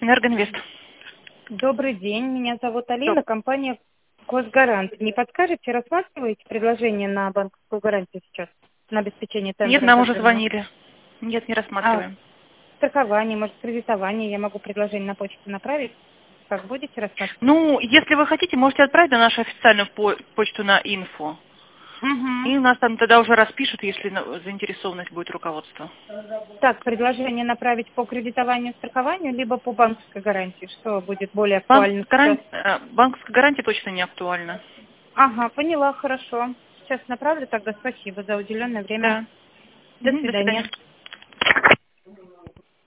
Энергоинвест. Добрый день, меня зовут Алина, Что? компания Госгарант. Не подскажете, рассматриваете предложение на банковскую гарантию сейчас, на обеспечение Нет, тендера нам уже отозвания? звонили. Нет, не А рассматриваем. страхование, может, кредитование, я могу предложение на почту направить? Как будете рассматривать? Ну, если вы хотите, можете отправить на нашу официальную почту на инфо. Угу. И нас там тогда уже распишут, если заинтересованность будет руководства. Так, предложение направить по кредитованию, страхованию, либо по банковской гарантии, что будет более актуально сейчас? Банковская гарантия точно не актуальна. Ага, поняла, хорошо. Сейчас направлю, тогда спасибо за уделенное время. Да. До До свидания. свидания.